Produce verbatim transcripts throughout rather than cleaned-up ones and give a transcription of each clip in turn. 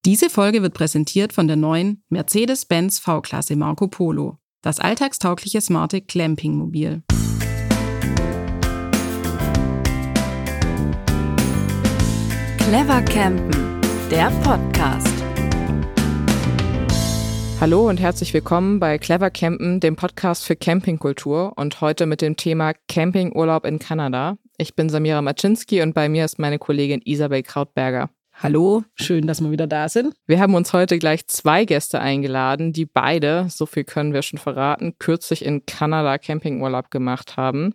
Diese Folge wird präsentiert von der neuen Mercedes-Benz V-Klasse Marco Polo, das alltagstaugliche smarte Clampingmobil. Clever Campen, der Podcast. Hallo und herzlich willkommen bei Clever Campen, dem Podcast für Campingkultur und heute mit dem Thema Campingurlaub in Kanada. Ich bin Samira Maczynski und bei mir ist meine Kollegin Isabel Krautberger. Hallo, schön, dass wir wieder da sind. Wir haben uns heute gleich zwei Gäste eingeladen, die beide, so viel können wir schon verraten, kürzlich in Kanada Campingurlaub gemacht haben.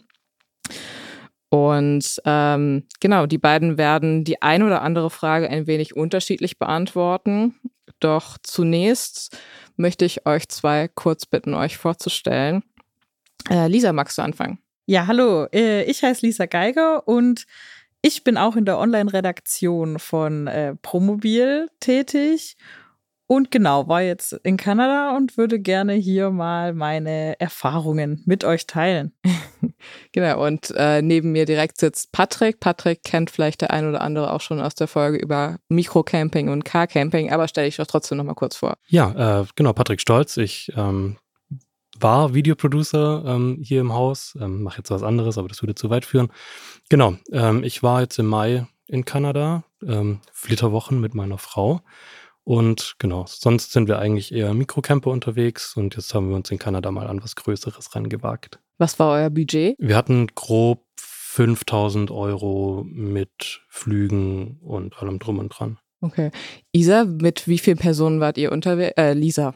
Und ähm, genau, die beiden werden die ein oder andere Frage ein wenig unterschiedlich beantworten. Doch zunächst möchte ich euch zwei kurz bitten, euch vorzustellen. Äh, Lisa, magst du anfangen? Ja, hallo, ich heiße Lisa Geiger und ich bin auch in der Online-Redaktion von äh, Promobil tätig und genau, war jetzt in Kanada und würde gerne hier mal meine Erfahrungen mit euch teilen. Genau, und äh, neben mir direkt sitzt Patrick. Patrick kennt vielleicht der ein oder andere auch schon aus der Folge über Mikrocamping und Carcamping, aber stelle ich doch trotzdem noch mal kurz vor. Ja, äh, genau, Patrick Stolz. Ich ähm, war Videoproducer ähm, hier im Haus, ähm, mache jetzt was anderes, aber das würde zu weit führen. Genau, ähm, ich war jetzt im Mai in Kanada, ähm, Flitterwochen mit meiner Frau. Und genau, sonst sind wir eigentlich eher Mikrocamper unterwegs und jetzt haben wir uns in Kanada mal an was Größeres rangewagt. Was war euer Budget? Wir hatten grob fünftausend Euro mit Flügen und allem drum und dran. Okay. Isa, mit wie vielen Personen wart ihr unterwegs? Äh, Lisa.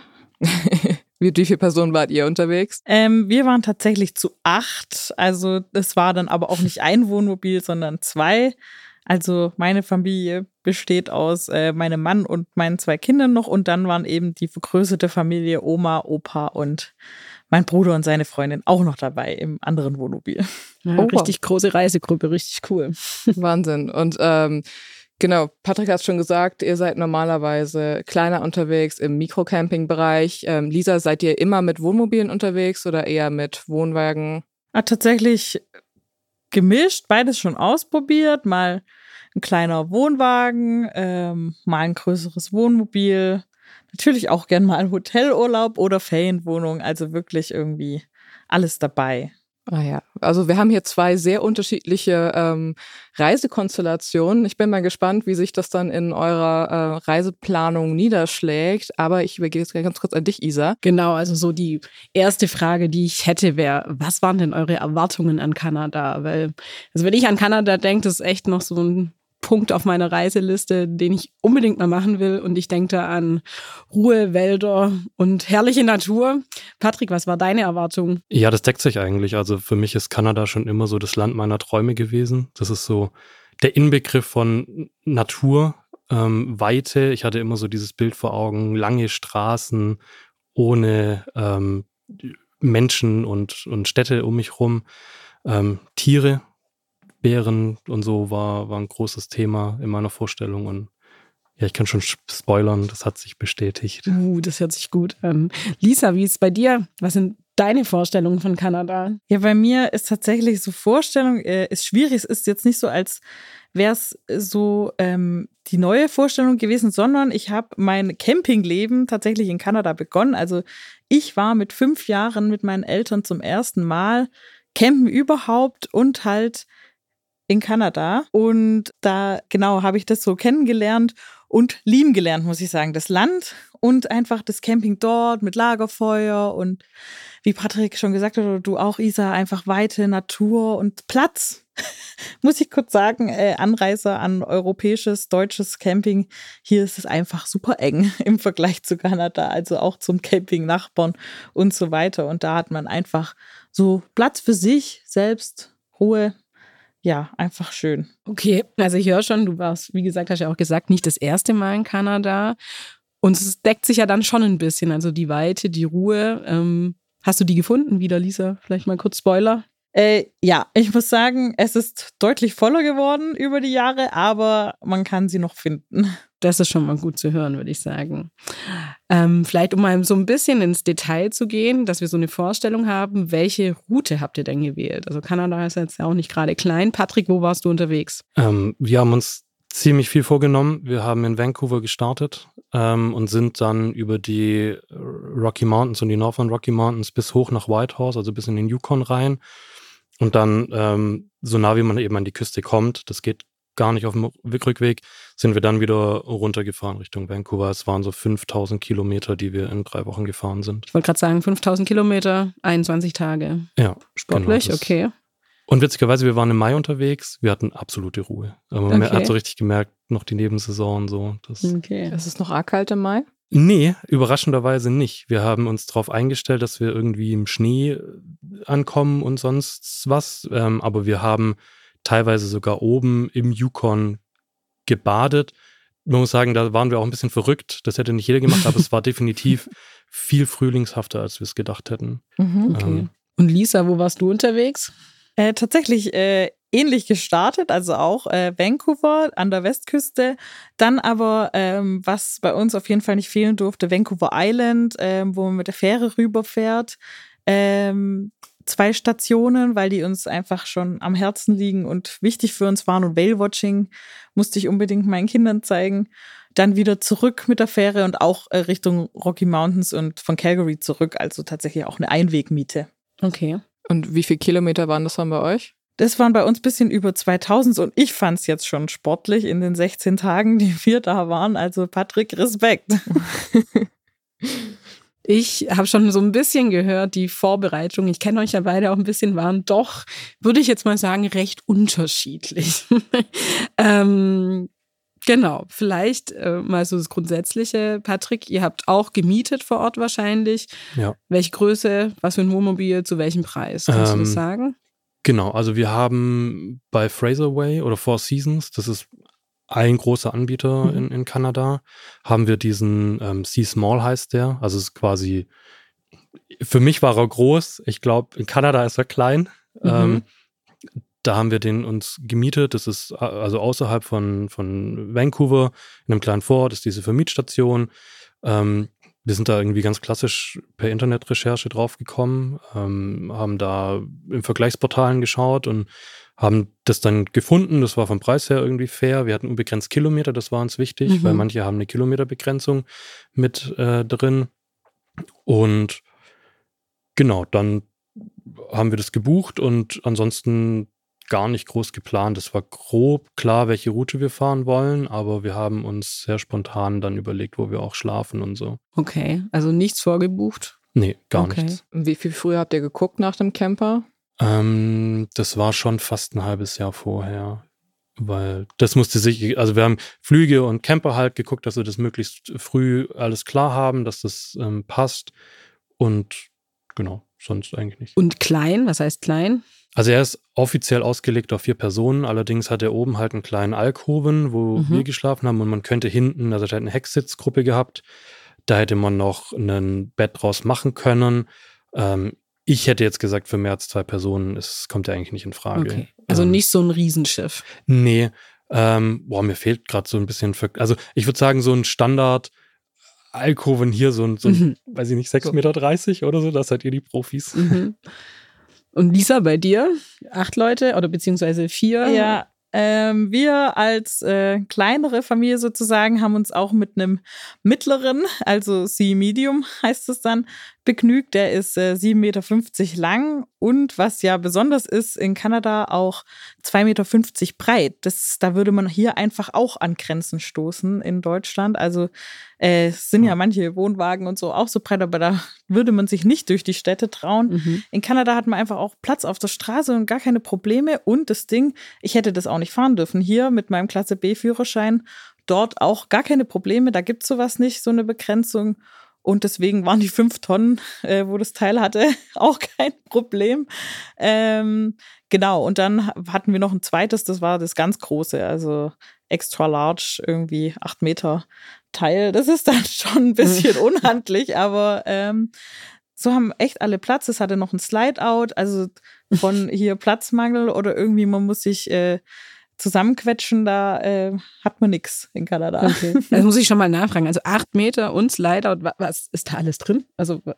Mit wie vielen Personen wart ihr unterwegs? Ähm, wir waren tatsächlich zu acht, also es war dann aber auch nicht ein Wohnmobil, sondern zwei. Also meine Familie besteht aus äh, meinem Mann und meinen zwei Kindern noch und dann waren eben die vergrößerte Familie Oma, Opa und mein Bruder und seine Freundin auch noch dabei im anderen Wohnmobil. Ja, oh, richtig große Reisegruppe, richtig cool. Wahnsinn. Und ähm, genau, Patrick hat es schon gesagt, ihr seid normalerweise kleiner unterwegs im Mikrocamping-Bereich. Ähm, Lisa, seid ihr immer mit Wohnmobilen unterwegs oder eher mit Wohnwagen? Ah, tatsächlich gemischt, beides schon ausprobiert. Mal ein kleiner Wohnwagen, ähm, mal ein größeres Wohnmobil. Natürlich auch gern mal ein Hotelurlaub oder Ferienwohnung. Also wirklich irgendwie alles dabei. Ah ja, also wir haben hier zwei sehr unterschiedliche ähm, Reisekonstellationen. Ich bin mal gespannt, wie sich das dann in eurer äh, Reiseplanung niederschlägt. Aber ich übergebe jetzt ganz kurz an dich, Isa. Genau, also so die erste Frage, die ich hätte, wäre, was waren denn eure Erwartungen an Kanada? Weil, also wenn ich an Kanada denke, das ist echt noch so ein Punkt auf meiner Reiseliste, den ich unbedingt mal machen will. Und ich denke da an Ruhe, Wälder und herrliche Natur. Patrick, was war deine Erwartung? Ja, das deckt sich eigentlich. Also für mich ist Kanada schon immer so das Land meiner Träume gewesen. Das ist so der Inbegriff von Natur, ähm, Weite. Ich hatte immer so dieses Bild vor Augen, lange Straßen ohne ähm, Menschen und, und Städte um mich rum, ähm, Tiere. Bären und so war, war ein großes Thema in meiner Vorstellung und ja, ich kann schon spoilern, das hat sich bestätigt. Uh, das hört sich gut an. Lisa, wie ist es bei dir? Was sind deine Vorstellungen von Kanada? Ja, bei mir ist tatsächlich so Vorstellung, äh, ist schwierig. Es ist jetzt nicht so, als wäre es so ähm, die neue Vorstellung gewesen, sondern ich habe mein Campingleben tatsächlich in Kanada begonnen. Also ich war mit fünf Jahren mit meinen Eltern zum ersten Mal campen überhaupt und halt in Kanada und da genau habe ich das so kennengelernt und lieben gelernt, muss ich sagen, das Land und einfach das Camping dort mit Lagerfeuer und wie Patrick schon gesagt hat oder du auch, Isa, einfach Weite, Natur und Platz. Muss ich kurz sagen, äh, Anreise an europäisches, deutsches Camping, hier ist es einfach super eng im Vergleich zu Kanada, also auch zum Camping-Nachbarn und so weiter und da hat man einfach so Platz für sich selbst, Ruhe. Ja, einfach schön. Okay, also ich höre schon, du warst, wie gesagt, hast ja auch gesagt, nicht das erste Mal in Kanada. Und es deckt sich ja dann schon ein bisschen, also die Weite, die Ruhe. Ähm, hast du die gefunden wieder, Lisa? Vielleicht mal kurz Spoiler. Äh, ja, ich muss sagen, es ist deutlich voller geworden über die Jahre, aber man kann sie noch finden. Das ist schon mal gut zu hören, würde ich sagen. Ähm, vielleicht, um mal so ein bisschen ins Detail zu gehen, dass wir so eine Vorstellung haben, welche Route habt ihr denn gewählt? Also Kanada ist jetzt ja auch nicht gerade klein. Patrick, wo warst du unterwegs? Ähm, wir haben uns ziemlich viel vorgenommen. Wir haben in Vancouver gestartet ähm, und sind dann über die Rocky Mountains und die Northern Rocky Mountains bis hoch nach Whitehorse, also bis in den Yukon rein. Und dann, ähm, so nah wie man eben an die Küste kommt, das geht gar nicht auf dem Rückweg, sind wir dann wieder runtergefahren Richtung Vancouver. Es waren so fünftausend Kilometer, die wir in drei Wochen gefahren sind. Ich wollte gerade sagen, fünftausend Kilometer, einundzwanzig Tage. Ja, sportlich, genau, okay. Und witzigerweise, wir waren im Mai unterwegs, wir hatten absolute Ruhe. Aber man Okay. hat so richtig gemerkt, noch die Nebensaison und so. Das Okay. Es ist noch arg kalt im Mai. Nee, überraschenderweise nicht. Wir haben uns darauf eingestellt, dass wir irgendwie im Schnee ankommen und sonst was. Ähm, aber wir haben teilweise sogar oben im Yukon gebadet. Man muss sagen, da waren wir auch ein bisschen verrückt. Das hätte nicht jeder gemacht, aber es war definitiv viel frühlingshafter, als wir es gedacht hätten. Mhm. Okay. Ähm, Und Lisa, wo warst du unterwegs? Äh, tatsächlich äh, ähnlich gestartet, also auch äh, Vancouver an der Westküste. Dann aber, ähm, was bei uns auf jeden Fall nicht fehlen durfte, Vancouver Island, ähm, wo man mit der Fähre rüberfährt. Ähm, zwei Stationen, weil die uns einfach schon am Herzen liegen und wichtig für uns waren. Und Whale-Watching musste ich unbedingt meinen Kindern zeigen. Dann wieder zurück mit der Fähre und auch äh, Richtung Rocky Mountains und von Calgary zurück. Also tatsächlich auch eine Einwegmiete. Okay. Und wie viele Kilometer waren das dann bei euch? Das waren bei uns ein bisschen über zweitausend und ich fand es jetzt schon sportlich in den sechzehn Tagen, die wir da waren. Also Patrick, Respekt. Ich habe schon so ein bisschen gehört, die Vorbereitung, ich kenne euch ja beide auch ein bisschen, waren doch, würde ich jetzt mal sagen, recht unterschiedlich. ähm, genau, vielleicht äh, mal so das Grundsätzliche. Patrick, ihr habt auch gemietet vor Ort wahrscheinlich. Ja. Welche Größe, was für ein Wohnmobil, zu welchem Preis? Kannst Ähm, du das sagen? Genau, also wir haben bei Fraserway oder Four Seasons, das ist ein großer Anbieter Mhm. in, in Kanada, haben wir diesen ähm, Sea Small heißt der. Also es ist quasi, für mich war er groß. Ich glaube, in Kanada ist er klein. Mhm. Ähm, da haben wir den uns gemietet. Das ist äh, also außerhalb von, von Vancouver, in einem kleinen Vorort ist diese Vermietstation. Ähm, wir sind da irgendwie ganz klassisch per Internetrecherche draufgekommen, ähm, haben da in Vergleichsportalen geschaut und haben das dann gefunden. Das war vom Preis her irgendwie fair. Wir hatten unbegrenzt Kilometer, das war uns wichtig, Mhm. weil manche haben eine Kilometerbegrenzung mit äh, drin. Und genau, dann haben wir das gebucht und ansonsten gar nicht groß geplant. Es war grob klar, welche Route wir fahren wollen, aber wir haben uns sehr spontan dann überlegt, wo wir auch schlafen und so. Okay, also nichts vorgebucht. Nee, gar Okay. nichts. Wie viel früher habt ihr geguckt nach dem Camper? Ähm, das war schon fast ein halbes Jahr vorher, weil das musste sich, also wir haben Flüge und Camper halt geguckt, dass wir das möglichst früh alles klar haben, dass das ähm, passt und genau, sonst eigentlich nicht. Und klein, was heißt klein? Also er ist offiziell ausgelegt auf vier Personen, allerdings hat er oben halt einen kleinen Alkoven, wo Mhm. wir geschlafen haben und man könnte hinten, also er hat eine Hecksitzgruppe gehabt, da hätte man noch ein Bett draus machen können. Ähm, ich hätte jetzt gesagt, für mehr als zwei Personen, es kommt ja eigentlich nicht in Frage. Okay. Also Ähm, nicht so ein Riesenschiff. Nee, ähm, boah, mir fehlt gerade so ein bisschen, für, also ich würde sagen, so ein Standard Alkoven hier, so ein, so ein Mhm. weiß ich nicht, sechs Meter dreißig oder so, das seid ihr die Profis. Mhm. Und Lisa, bei dir? Acht Leute oder beziehungsweise vier? Ja, ähm, wir als äh, kleinere Familie sozusagen haben uns auch mit einem mittleren, also C-Medium heißt es dann, begnügt. Der ist äh, sieben Meter fünfzig lang und was ja besonders ist, in Kanada auch zwei Meter fünfzig breit. Das, da würde man hier einfach auch an Grenzen stoßen in Deutschland. Also äh, es sind ja manche Wohnwagen und so auch so breit, aber da würde man sich nicht durch die Städte trauen. Mhm. In Kanada hat man einfach auch Platz auf der Straße und gar keine Probleme. Und das Ding, ich hätte das auch nicht fahren dürfen. Hier mit meinem Klasse B-Führerschein, dort auch gar keine Probleme. Da gibt es sowas nicht, so eine Begrenzung. Und deswegen waren die fünf Tonnen, äh, wo das Teil hatte, auch kein Problem. Ähm, genau, und dann hatten wir noch ein zweites, das war das ganz große, also extra large, irgendwie acht Meter Teil. Das ist dann schon ein bisschen unhandlich, aber ähm, so haben echt alle Platz. Es hatte noch ein Slide-Out, also von hier Platzmangel oder irgendwie man muss sich äh, zusammenquetschen, da äh, hat man nichts in Kanada. Okay. Das muss ich schon mal nachfragen. Also acht Meter und Slideout, wa- was ist da alles drin? Also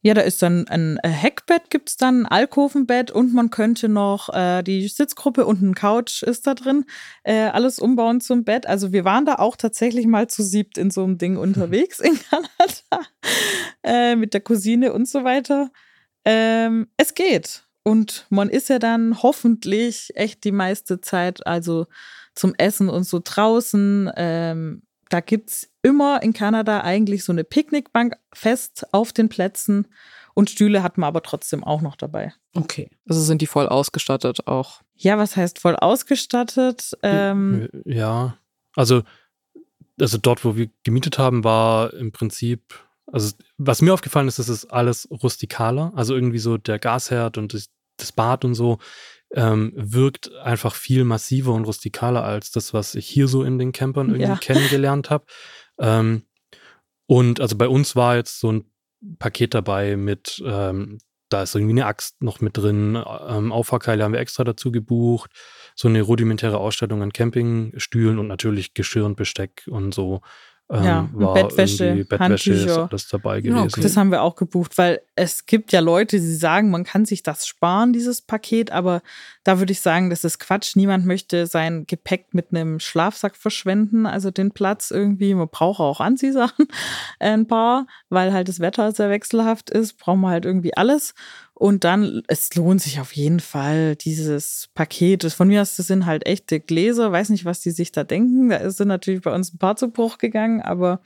Ja, da ist dann ein Heckbett, gibt es dann, ein Alkovenbett und man könnte noch äh, die Sitzgruppe und ein Couch ist da drin, äh, alles umbauen zum Bett. Also wir waren da auch tatsächlich mal zu siebt in so einem Ding unterwegs in Kanada äh, mit der Cousine und so weiter. Ähm, es geht und man ist ja dann hoffentlich echt die meiste Zeit also zum Essen und so draußen. Ähm, Da gibt es immer in Kanada eigentlich so eine Picknickbank fest auf den Plätzen und Stühle hat man aber trotzdem auch noch dabei. Okay. Also sind die voll ausgestattet auch? Ja, was heißt voll ausgestattet? Ähm, ja, also, also dort, wo wir gemietet haben, war im Prinzip, also was mir aufgefallen ist, das ist alles rustikaler. Also irgendwie so der Gasherd und das, das Bad und so. Ähm, wirkt einfach viel massiver und rustikaler als das, was ich hier so in den Campern irgendwie Ja. kennengelernt habe. Ähm, und also bei uns war jetzt so ein Paket dabei mit, ähm, da ist irgendwie eine Axt noch mit drin, ähm, Auffahrkeile haben wir extra dazu gebucht, so eine rudimentäre Ausstattung an Campingstühlen und natürlich Geschirr und Besteck und so. Ähm, Ja, war Bettwäsche, irgendwie Bettwäsche ist Handtücher. alles dabei Ja, gewesen. okay. Das haben wir auch gebucht, weil es gibt ja Leute, die sagen, man kann sich das sparen, dieses Paket, aber da würde ich sagen, das ist Quatsch. Niemand möchte sein Gepäck mit einem Schlafsack verschwenden, also den Platz irgendwie. Man braucht auch Anziehsachen, ein paar, weil halt das Wetter sehr wechselhaft ist, braucht man halt irgendwie alles. Und dann, es lohnt sich auf jeden Fall, dieses Paket. Von mir aus, das sind halt echte Gläser. Weiß nicht, was die sich da denken. Da sind natürlich bei uns ein paar zu Bruch gegangen, aber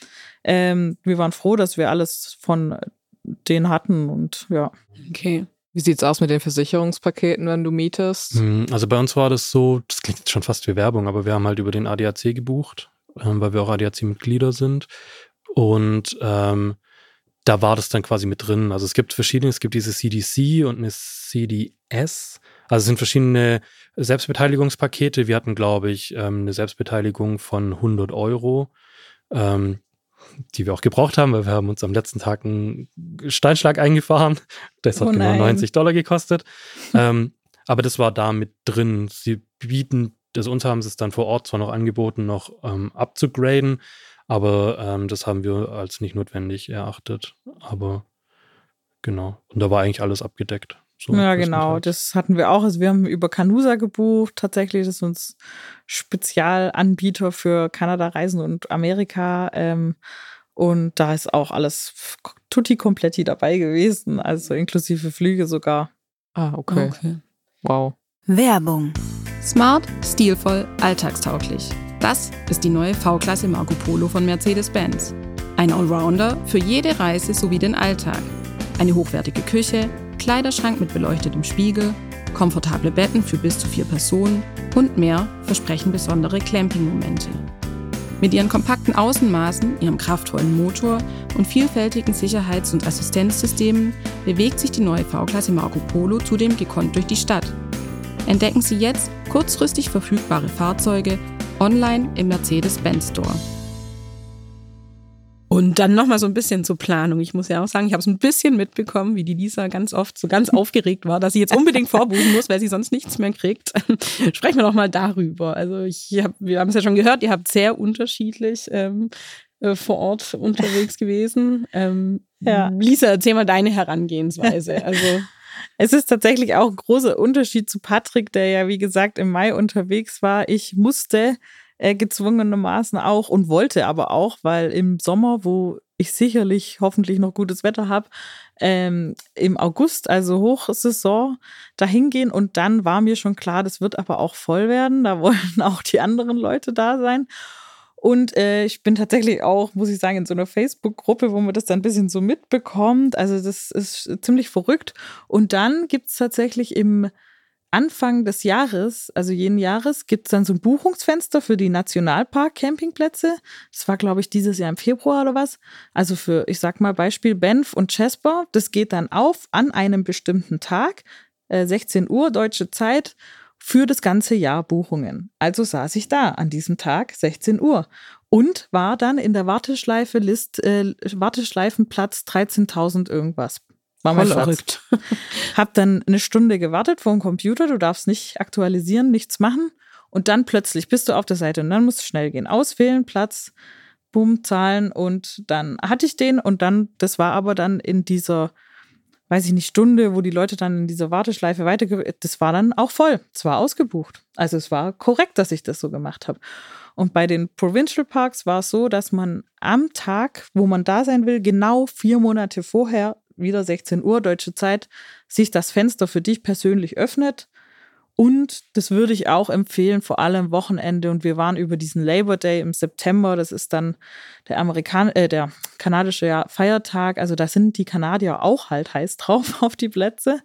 ähm, wir waren froh, dass wir alles von denen hatten und ja. Okay. Wie sieht's aus mit den Versicherungspaketen, wenn du mietest? Hm, Also bei uns war das so, das klingt jetzt schon fast wie Werbung, aber wir haben halt über den A D A C gebucht, ähm, weil wir auch A D A C-Mitglieder sind. Und ähm, da war das dann quasi mit drin. Also es gibt verschiedene, es gibt diese C D C und eine C D S. Also es sind verschiedene Selbstbeteiligungspakete. Wir hatten, glaube ich, ähm, eine Selbstbeteiligung von hundert Euro, ähm, die wir auch gebraucht haben, weil wir haben uns am letzten Tag einen Steinschlag eingefahren. Das hat Oh genau nein. neunzig Dollar gekostet. ähm, aber das war da mit drin. Sie bieten, also uns haben sie es dann vor Ort zwar noch angeboten, noch ähm, abzugraden, aber ähm, das haben wir als nicht notwendig erachtet. Aber genau. Und da war eigentlich alles abgedeckt. So Ja, genau, größtenteils. das hatten wir auch. Also wir haben über Canusa gebucht, tatsächlich, das ist uns Spezialanbieter für Kanada-Reisen und Amerika. Ähm, und da ist auch alles tutti kompletti dabei gewesen, also inklusive Flüge sogar. Ah, okay. Okay. Wow. Werbung. Smart, stilvoll, alltagstauglich. Das ist die neue V-Klasse Marco Polo von Mercedes-Benz. Ein Allrounder für jede Reise sowie den Alltag. Eine hochwertige Küche, Kleiderschrank mit beleuchtetem Spiegel, komfortable Betten für bis zu vier Personen und mehr versprechen besondere Clamping-Momente. Mit ihren kompakten Außenmaßen, ihrem kraftvollen Motor und vielfältigen Sicherheits- und Assistenzsystemen bewegt sich die neue V-Klasse Marco Polo zudem gekonnt durch die Stadt. Entdecken Sie jetzt kurzfristig verfügbare Fahrzeuge online im Mercedes-Benz Store. Und dann nochmal so ein bisschen zur Planung. Ich muss ja auch sagen, ich habe es ein bisschen mitbekommen, wie die Lisa ganz oft so ganz aufgeregt war, dass sie jetzt unbedingt vorbuchen muss, weil sie sonst nichts mehr kriegt. Sprechen wir doch mal darüber. Also ich hab, wir haben es ja schon gehört, ihr habt sehr unterschiedlich ähm, äh, vor Ort unterwegs gewesen. Ähm, Ja. Lisa, erzähl mal deine Herangehensweise. Also Es ist tatsächlich auch ein großer Unterschied zu Patrick, der ja, wie gesagt, im Mai unterwegs war. Ich musste äh, gezwungenermaßen auch und wollte aber auch, weil im Sommer, wo ich sicherlich hoffentlich noch gutes Wetter habe, ähm, im August, also Hochsaison, dahin gehen. Und dann war mir schon klar, das wird aber auch voll werden. Da wollen auch die anderen Leute da sein. Und äh, ich bin tatsächlich auch, muss ich sagen, in so einer Facebook-Gruppe, wo man das dann ein bisschen so mitbekommt. Also das ist ziemlich verrückt. Und dann gibt es tatsächlich im Anfang des Jahres, also jeden Jahres, gibt es dann so ein Buchungsfenster für die Nationalpark-Campingplätze. Das war, glaube ich, dieses Jahr im Februar oder was. Also für, ich sag mal, Beispiel Banff und Jasper. Das geht dann auf an einem bestimmten Tag, äh, sechzehn Uhr deutsche Zeit, für das ganze Jahr Buchungen. Also saß ich da an diesem Tag, sechzehn Uhr, und war dann in der Warteschleife, List, äh, Warteschleifenplatz dreizehntausend irgendwas. War mein voll Platz. verrückt. Hab dann eine Stunde gewartet vor dem Computer, du darfst nicht aktualisieren, nichts machen. Und dann plötzlich bist du auf der Seite und dann musst du schnell gehen. Auswählen, Platz, bumm, zahlen und dann hatte ich den und dann, das war aber dann in dieser, weiß ich nicht, Stunde, wo die Leute dann in dieser Warteschleife weiterge... Das war dann auch voll. Es war ausgebucht. Also es war korrekt, dass ich das so gemacht habe. Und bei den Provincial Parks war es so, dass man am Tag, wo man da sein will, genau vier Monate vorher, wieder sechzehn Uhr deutsche Zeit, sich das Fenster für dich persönlich öffnet. Und das würde ich auch empfehlen, vor allem Wochenende. Und wir waren über diesen Labor Day im September. Das ist dann der Amerikan äh, der kanadische ja, Feiertag. Also da sind die Kanadier auch halt heiß drauf auf die Plätze.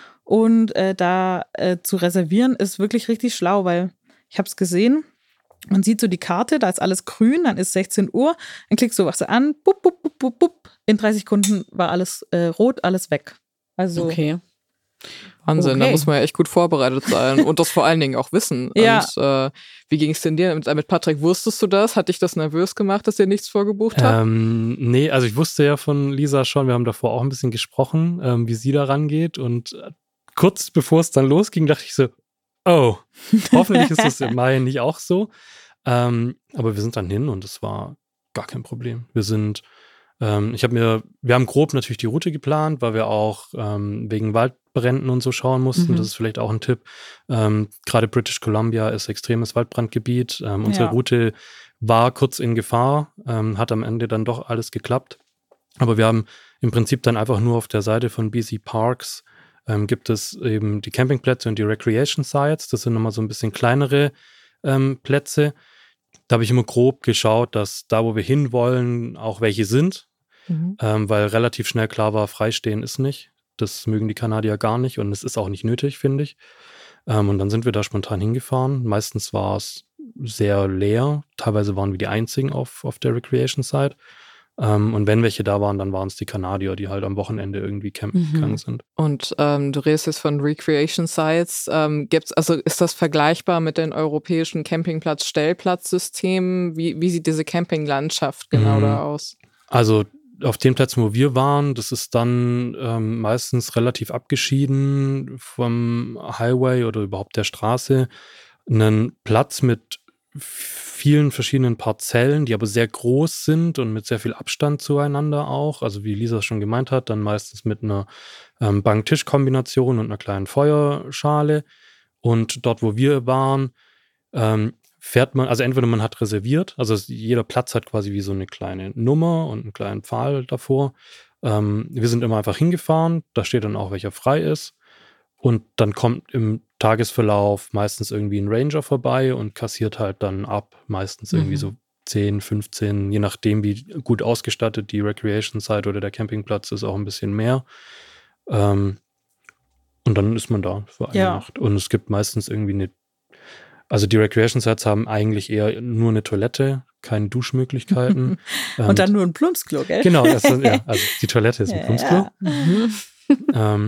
Und äh, da äh, zu reservieren ist wirklich richtig schlau, weil ich habe es gesehen. Man sieht so die Karte, da ist alles grün, dann ist sechzehn Uhr. Dann klickst du was an, bup, bup, bup, bup, bup. In dreißig Sekunden war alles äh, rot, alles weg. Also Okay. Wahnsinn, Okay. da muss man ja echt gut vorbereitet sein und das vor allen Dingen auch wissen. Ja. Und äh, wie ging es denn dir mit, mit Patrick? Wusstest du das? Hat dich das nervös gemacht, dass ihr nichts vorgebucht habt? Ähm, nee, also ich wusste ja von Lisa schon, wir haben davor auch ein bisschen gesprochen, ähm, wie sie da rangeht. Und äh, kurz bevor es dann losging, dachte ich so, oh, hoffentlich ist das im Mai nicht auch so. Ähm, aber wir sind dann hin und es war gar kein Problem. Wir sind, ähm, ich habe mir, wir haben grob natürlich die Route geplant, weil wir auch ähm, wegen Waldbränden und so schauen mussten. Mhm. Das ist vielleicht auch ein Tipp. Ähm, gerade British Columbia ist extremes Waldbrandgebiet. Ähm, unsere Ja. Route war kurz in Gefahr, ähm, hat am Ende dann doch alles geklappt. Aber wir haben im Prinzip dann einfach nur auf der Seite von B C Parks ähm, gibt es eben die Campingplätze und die Recreation Sites. Das sind nochmal so ein bisschen kleinere ähm, Plätze. Da habe ich immer grob geschaut, dass da, wo wir hinwollen, auch welche sind, Mhm. ähm, weil relativ schnell klar war, freistehen ist nicht. Das mögen die Kanadier gar nicht und es ist auch nicht nötig, finde ich. Ähm, und dann sind wir da spontan hingefahren. Meistens war es sehr leer. Teilweise waren wir die einzigen auf, auf der Recreation Site. Ähm, und wenn welche da waren, dann waren es die Kanadier, die halt am Wochenende irgendwie campen Mhm. gegangen sind. Und ähm, du redest jetzt von Recreation Sites. Ähm, gibt's, also ist das vergleichbar mit den europäischen Campingplatz-Stellplatzsystemen? Wie, wie sieht diese Campinglandschaft genau Mhm. da aus? Also auf den Plätzen, wo wir waren, das ist dann ähm, meistens relativ abgeschieden vom Highway oder überhaupt der Straße. Einen Platz mit vielen verschiedenen Parzellen, die aber sehr groß sind und mit sehr viel Abstand zueinander auch. Also wie Lisa schon gemeint hat, dann meistens mit einer ähm, Bank-Tisch-Kombination und einer kleinen Feuerschale. Und dort, wo wir waren, ähm, fährt man, also entweder man hat reserviert, also jeder Platz hat quasi wie so eine kleine Nummer und einen kleinen Pfahl davor. Ähm, wir sind immer einfach hingefahren, da steht dann auch, welcher frei ist. Und dann kommt im Tagesverlauf meistens irgendwie ein Ranger vorbei und kassiert halt dann ab, meistens irgendwie Mhm. so zehn, fünfzehn, je nachdem, wie gut ausgestattet die Recreation Site oder der Campingplatz ist, auch ein bisschen mehr. Ähm, und dann ist man da für eine Ja. Nacht. Und es gibt meistens irgendwie eine, also die Recreation Sites haben eigentlich eher nur eine Toilette, keine Duschmöglichkeiten. Ähm, und dann nur ein Plumpsklo, gell? Genau, das ist, ja, also die Toilette ist ein Ja, Plumpsklo. ja. Mhm. Ähm,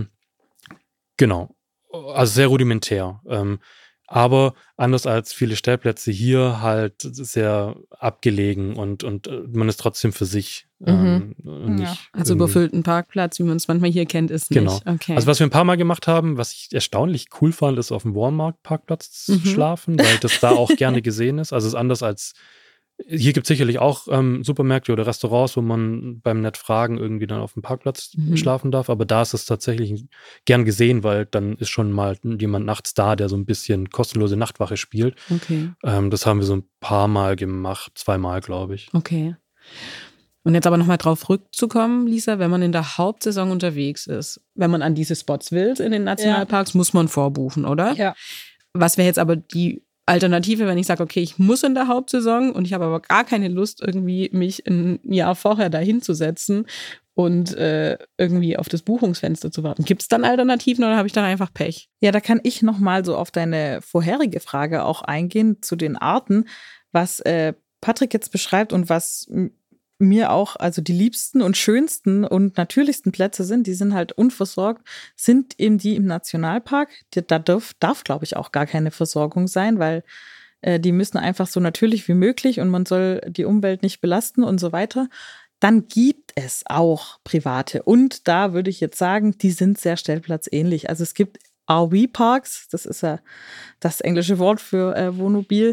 genau. Also sehr rudimentär. Ähm, aber anders als viele Stellplätze hier halt sehr abgelegen und, und äh, man ist trotzdem für sich. Ähm, und Ja. nicht Also irgendwie- überfüllten Parkplatz, wie man es manchmal hier kennt, ist nicht. Genau. Okay. Also was wir ein paar Mal gemacht haben, was ich erstaunlich cool fand, ist auf dem Walmart-Parkplatz zu Mhm. schlafen, weil das da auch gerne gesehen ist. Also es ist anders als, hier gibt es sicherlich auch ähm, Supermärkte oder Restaurants, wo man beim Nett fragen irgendwie dann auf dem Parkplatz Mhm. schlafen darf, aber da ist es tatsächlich gern gesehen, weil dann ist schon mal jemand nachts da, der so ein bisschen kostenlose Nachtwache spielt. okay. Ähm, das haben wir so ein paar Mal gemacht, zweimal, glaube ich. Okay. Und jetzt aber nochmal drauf zurückzukommen, Lisa, wenn man in der Hauptsaison unterwegs ist, wenn man an diese Spots will in den Nationalparks, muss man vorbuchen, oder? Ja. Was wäre jetzt aber die Alternative, wenn ich sage, okay, ich muss in der Hauptsaison und ich habe aber gar keine Lust, irgendwie mich ein Jahr vorher dahin zu setzen und äh, irgendwie auf das Buchungsfenster zu warten. Gibt es dann Alternativen oder habe ich dann einfach Pech? Ja, da kann ich nochmal so auf deine vorherige Frage auch eingehen zu den Arten, was äh, Patrick jetzt beschreibt und was m- mir auch, also die liebsten und schönsten und natürlichsten Plätze sind, die sind halt unversorgt, sind eben die im Nationalpark. Die, da darf, darf glaube ich, auch gar keine Versorgung sein, weil äh, die müssen einfach so natürlich wie möglich und man soll die Umwelt nicht belasten und so weiter. Dann gibt es auch private und da würde ich jetzt sagen, die sind sehr stellplatzähnlich. Also es gibt R V-Parks, das ist ja das englische Wort für äh, Wohnmobil,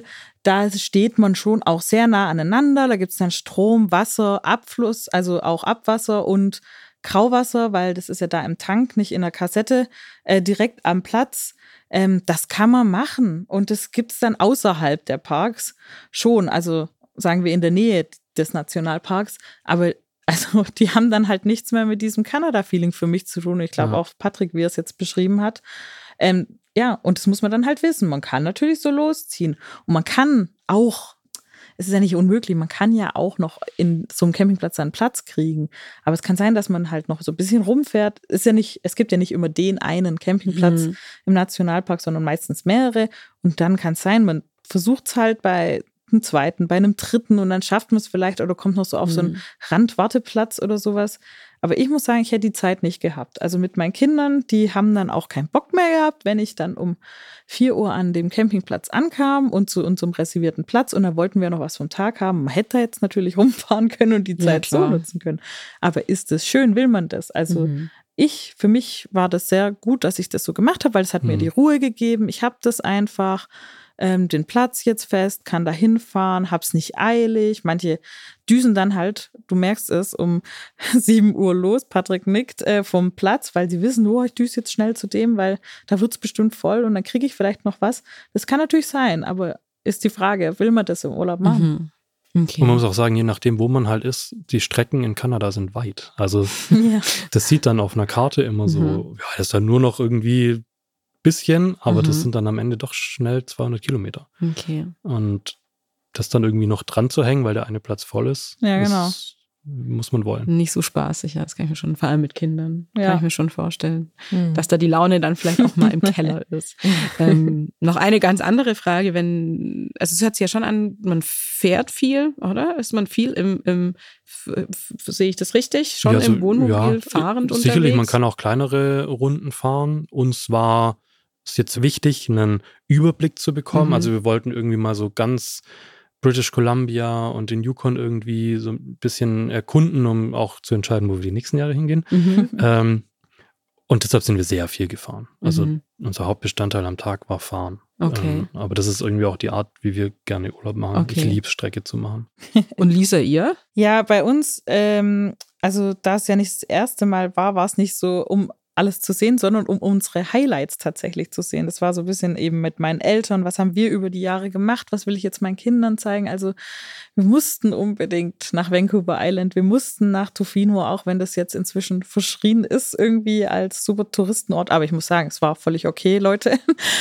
da steht man schon auch sehr nah aneinander. Da gibt es dann Strom, Wasser, Abfluss, also auch Abwasser und Grauwasser, weil das ist ja da im Tank, nicht in der Kassette, äh, direkt am Platz. Ähm, das kann man machen. Und das gibt es dann außerhalb der Parks schon, also sagen wir in der Nähe des Nationalparks. Aber also die haben dann halt nichts mehr mit diesem Kanada-Feeling für mich zu tun. Ich glaube Ja. auch Patrick, wie er es jetzt beschrieben hat. Ähm, ja, und das muss man dann halt wissen. Man kann natürlich so losziehen. Und man kann auch, es ist ja nicht unmöglich, man kann ja auch noch in so einem Campingplatz einen Platz kriegen. Aber es kann sein, dass man halt noch so ein bisschen rumfährt. Ist ja nicht, es gibt ja nicht immer den einen Campingplatz Mhm. im Nationalpark, sondern meistens mehrere. Und dann kann es sein, man versucht es halt bei einem zweiten, bei einem dritten und dann schafft man es vielleicht oder kommt noch so auf so einen Randwarteplatz oder sowas. Aber ich muss sagen, ich hätte die Zeit nicht gehabt. Also mit meinen Kindern, die haben dann auch keinen Bock mehr gehabt, wenn ich dann um vier Uhr an dem Campingplatz ankam und zu unserem reservierten Platz und da wollten wir noch was vom Tag haben. Man hätte jetzt natürlich rumfahren können und die Ja, Zeit so klar. nutzen können. Aber ist es schön, will man das? Also Mhm. ich, für mich war das sehr gut, dass ich das so gemacht habe, weil es hat mir Mhm. die Ruhe gegeben. Ich habe das einfach, ähm, den Platz jetzt fest, kann da hinfahren, hab's nicht eilig. Manche düsen dann halt, du merkst es, um sieben Uhr los, Patrick nickt, äh, vom Platz, weil sie wissen, oh, ich düse jetzt schnell zu dem, weil da wird's bestimmt voll und dann kriege ich vielleicht noch was. Das kann natürlich sein, aber ist die Frage, will man das im Urlaub machen? Mhm. Okay. Und man muss auch sagen, je nachdem, wo man halt ist, die Strecken in Kanada sind weit. Also Ja. das sieht dann auf einer Karte immer so, Mhm. ja, das ist dann nur noch irgendwie bisschen, aber das Mhm. sind dann am Ende doch schnell zweihundert Kilometer. Okay. Und das dann irgendwie noch dran zu hängen, weil der eine Platz voll ist, Ja, genau. ist, muss man wollen. Nicht so spaßig, ja, das kann ich mir schon, vor allem mit Kindern, Ja. kann ich mir schon vorstellen, Hm. dass da die Laune dann vielleicht auch mal im Keller ist. ähm, noch eine ganz andere Frage, wenn, also es hört sich ja schon an, man fährt viel, oder? Ist man viel im, im f- f- sehe ich das richtig? Schon Ja, so- im Wohnmobil ja, fahrend unterwegs? sicherlich, man kann auch kleinere Runden fahren. Uns war es jetzt wichtig, einen Überblick zu bekommen. Mhm. Also wir wollten irgendwie mal so ganz British Columbia und den Yukon irgendwie so ein bisschen erkunden, um auch zu entscheiden, wo wir die nächsten Jahre hingehen. Mhm. Ähm, und deshalb sind wir sehr viel gefahren. Also Mhm. unser Hauptbestandteil am Tag war Fahren. Okay. Ähm, aber das ist irgendwie auch die Art, wie wir gerne Urlaub machen. Okay. Ich liebe Strecke zu machen. Und Lisa, ihr? Ja, bei uns, ähm, also da es ja nicht das erste Mal war, war es nicht so, um alles zu sehen, sondern um unsere Highlights tatsächlich zu sehen. Das war so ein bisschen eben mit meinen Eltern, was haben wir über die Jahre gemacht, was will ich jetzt meinen Kindern zeigen. Also wir mussten unbedingt nach Vancouver Island, wir mussten nach Tofino, auch wenn das jetzt inzwischen verschrien ist, irgendwie als super Touristenort. Aber ich muss sagen, es war völlig okay, Leute,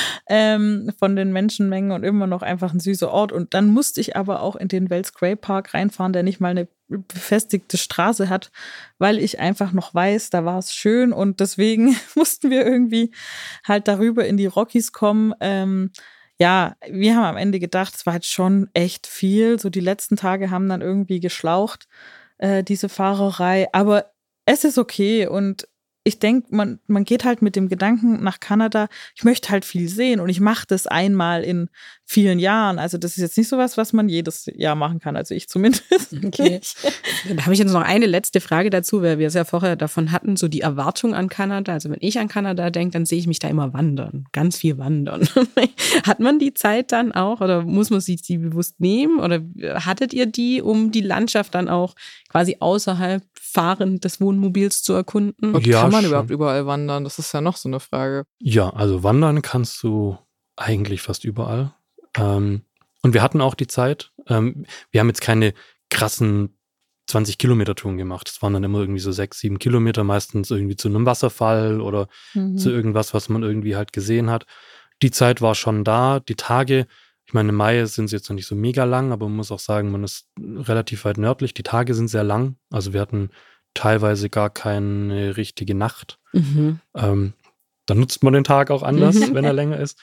ähm, von den Menschenmengen und immer noch einfach ein süßer Ort. Und dann musste ich aber auch in den Wells Gray Park reinfahren, der nicht mal eine befestigte Straße hat, weil ich einfach noch weiß, da war es schön und deswegen mussten wir irgendwie halt darüber in die Rockies kommen. Ähm, ja, wir haben am Ende gedacht, es war jetzt schon echt viel. So die letzten Tage haben dann irgendwie geschlaucht, äh, diese Fahrerei. Aber es ist okay und ich denke, man, man geht halt mit dem Gedanken nach Kanada, ich möchte halt viel sehen und ich mache das einmal in vielen Jahren. Also das ist jetzt nicht sowas, was man jedes Jahr machen kann. Also ich zumindest Okay. nicht. Da habe ich jetzt noch eine letzte Frage dazu, weil wir es ja vorher davon hatten, so die Erwartung an Kanada. Also wenn ich an Kanada denke, dann sehe ich mich da immer wandern, ganz viel wandern. Hat man die Zeit dann auch oder muss man sich die bewusst nehmen oder hattet ihr die, um die Landschaft dann auch quasi außerhalb fahrend des Wohnmobils zu erkunden? Und Ja, kann man schon. überhaupt überall wandern? Das ist ja noch so eine Frage. Ja, also wandern kannst du eigentlich fast überall. Ähm, und wir hatten auch die Zeit. Ähm, wir haben jetzt keine krassen zwanzig Kilometer Touren gemacht. Es waren dann immer irgendwie so sechs, sieben Kilometer, meistens irgendwie zu einem Wasserfall oder Mhm. zu irgendwas, was man irgendwie halt gesehen hat. Die Zeit war schon da. Die Tage, ich meine, im Mai sind sie jetzt noch nicht so mega lang, aber man muss auch sagen, man ist relativ weit nördlich. Die Tage sind sehr lang. Also wir hatten teilweise gar keine richtige Nacht. Mhm. Ähm, dann nutzt man den Tag auch anders, Mhm. wenn er länger ist.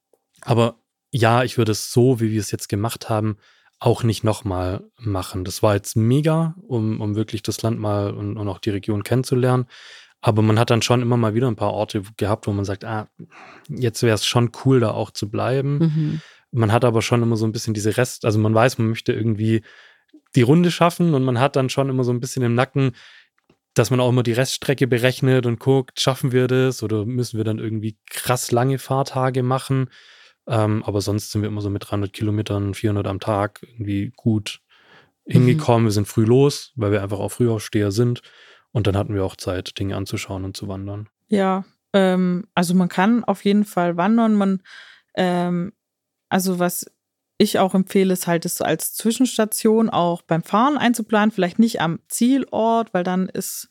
Aber ja, ich würde es so, wie wir es jetzt gemacht haben, auch nicht nochmal machen. Das war jetzt mega, um, um wirklich das Land mal und, und auch die Region kennenzulernen. Aber man hat dann schon immer mal wieder ein paar Orte gehabt, wo man sagt, ah, jetzt wäre es schon cool, da auch zu bleiben. Mhm. Man hat aber schon immer so ein bisschen diese Rest, also man weiß, man möchte irgendwie die Runde schaffen und man hat dann schon immer so ein bisschen im Nacken, dass man auch immer die Reststrecke berechnet und guckt, schaffen wir das oder müssen wir dann irgendwie krass lange Fahrtage machen? Ähm, aber sonst sind wir immer so mit dreihundert Kilometern, vierhundert am Tag irgendwie gut hingekommen. Mhm. Wir sind früh los, weil wir einfach auch Frühaufsteher sind. Und dann hatten wir auch Zeit, Dinge anzuschauen und zu wandern. Ja, ähm, also man kann auf jeden Fall wandern. Man, ähm, also was ich auch empfehle, ist halt, es als Zwischenstation auch beim Fahren einzuplanen. Vielleicht nicht am Zielort, weil dann ist